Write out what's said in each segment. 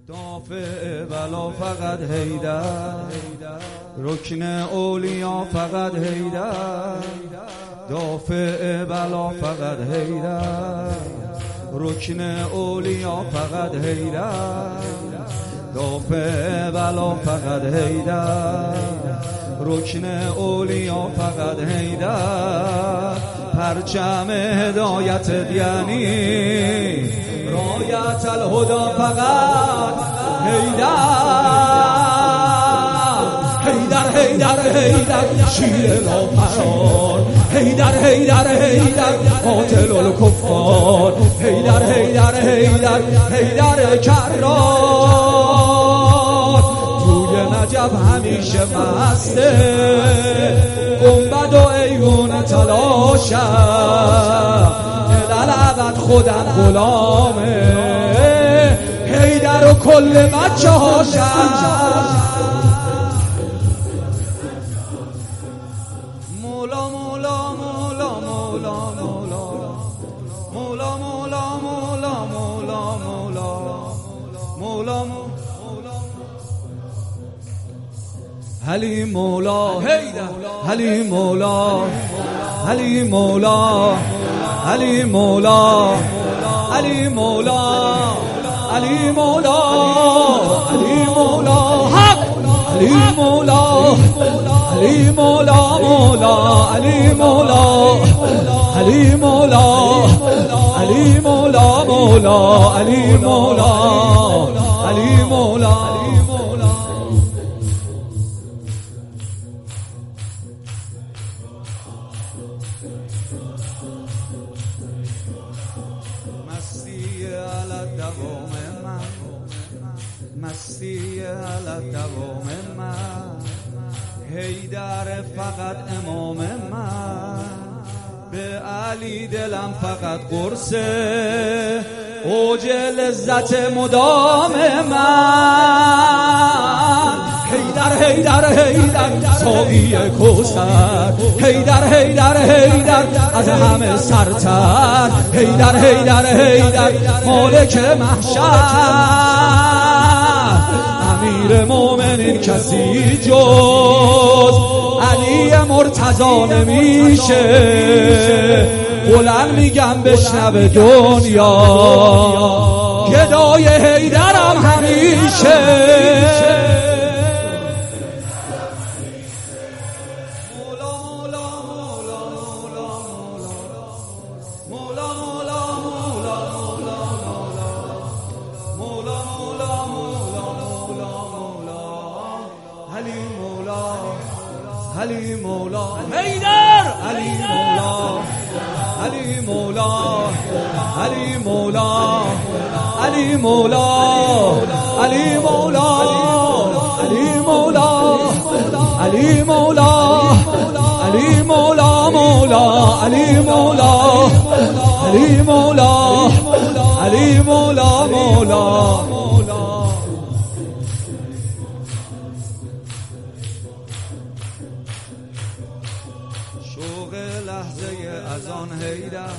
دافع بلا فقط حیدر، رکن اولیا فقط حیدر. دافع بلا فقط حیدر، رکن اولیا فقط حیدر. دافع بلا فقط حیدر، رکن اولیا فقط حیدر. پرچم هدایت یعنی رایت الهدا فقط حیدر. حیدر حیدر حیدر شیر لاپران، حیدر حیدر حیدر قاتل الکفار. حیدر حیدر حیدر حیدر کرار، توی نجف همیشه مسته، گنبد و ایوون تلاشم، الالعبد خودم غلامه حیدر و کل بچه هاشم. مولا مولا مولا مولا مولا مولا مولا مولا مولا مولا مولا علی مولا حیدر، علی مولا، علی مولا، علی مولا، علی مولا، علی مولا، علی مولا حق، علی مولا، علی مولا مولا، علی مولا، علی مولا، علی مولا مولا، علی مولا، علی مولا. مستی علی دوام من، حیدر فقط امام من. به علی دلم فقط قرصه، اوج لذت مدام من. حیدر حیدر حیدر ساقی کوثر، حیدر حیدر حیدر از همه سرتر. حیدر حیدر حیدر مالک محشر، امیر مومنین کسی جز علی مرتضی نمیشه. بلند میگم بشنوه دنیا، گدای حیدرم همیشه. علی مولا حیدر، علی مولا، علی مولا، علی مولا، علی مولا، علی مولا، علی مولا، علی مولا، علی مولا مولا، علی مولا، علی مولا، علی مولا مولا. شوق لحظه اذان حیدر،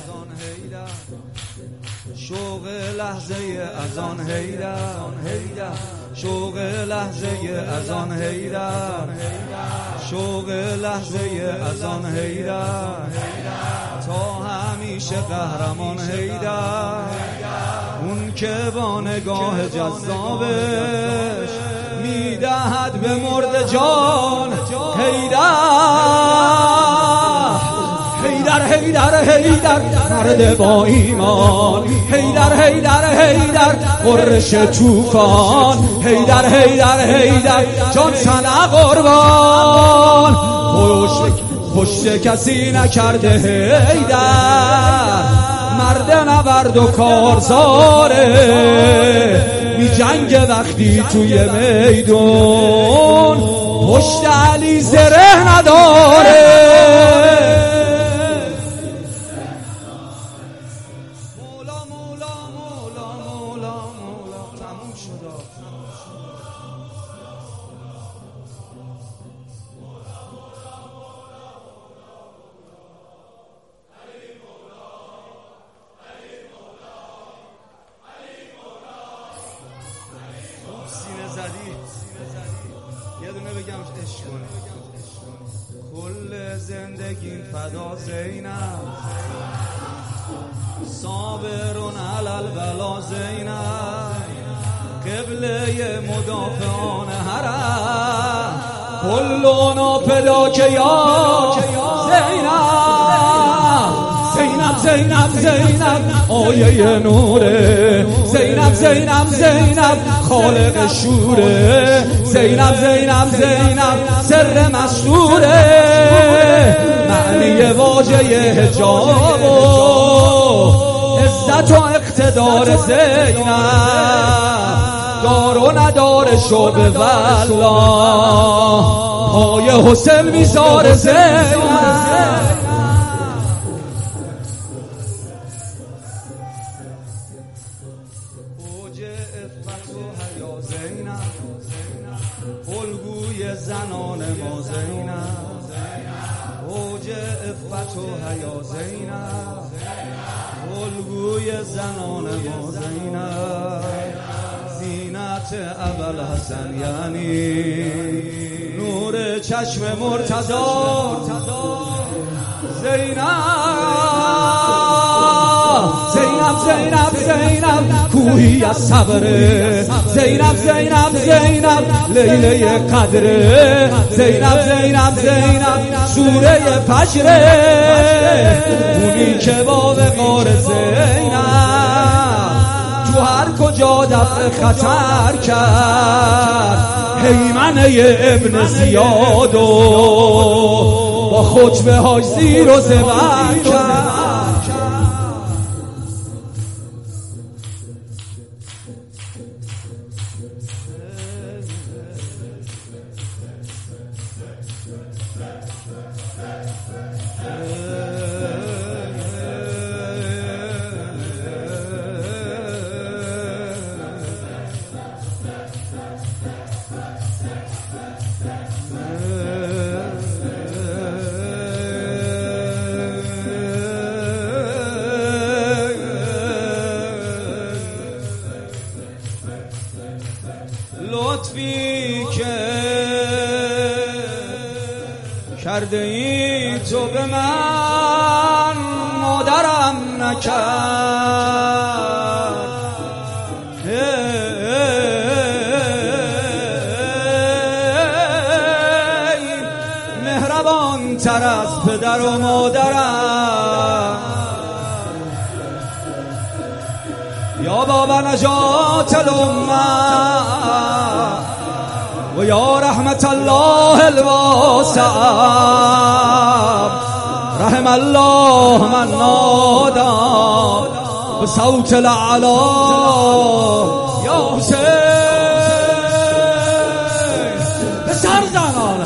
شوق لحظه اذان حیدر، شوق لحظه اذان حیدر، شوق لحظه اذان حیدر. تا همیشه قهرمان حیدر، اون که با نگاه جذابش میدهد به مرد جان حیدر. حیدر حیدر حیدر مرد با ایمان، حیدر حیدر حیدر قرش طوفان. حیدر حیدر حیدر جان سنه قربان، پشت کسی نکرده حیدر. مرد نبرد و کارزاره، می جنگ وقتی توی میدون، پشت علی زره نداره. کل زندگی فدا زینب صابرون علی البلا زینب قبله مدافعان حرم کلونا پداک یا زینب زینب زینب آیه نوره زینب زینب زینب خالق شوره زینب زینب زینب سر مسطوره معنی واژه حجاب و عزت و اقتدار زینب دار و ندار شعب والله پای حسین میذاره زینب الگوی زنان ما زینب اوج عفت و حیا زینب الگوی زنان ما زینب زینت ابوالحسن یعنی نور چشم مرتضی زینب زینب زینب زینب کوهی از صبره زینب زینب زینب لیله قدره زینب زینب زینب سوره فجره اونی که با وقار زینب تو هر کجا دفع خطر کرد هیمنه ابن زیاد و با خطبه های زیر و زبر کرد لطفی که کرده ای تو به من مادرم نکرد مهربان تر از پدر و مادرم یا بابا نجات الامه و یا رحمت الله الواسع رحم الله من نادى بصوت الاعلى یا حسین به سر زنان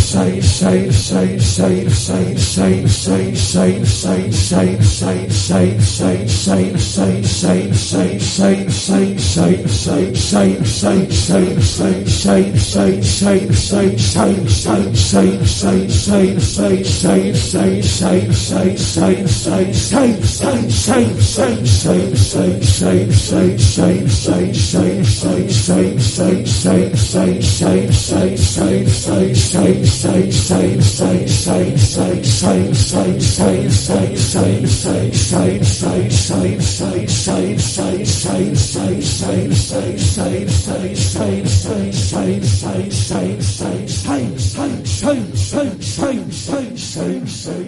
Say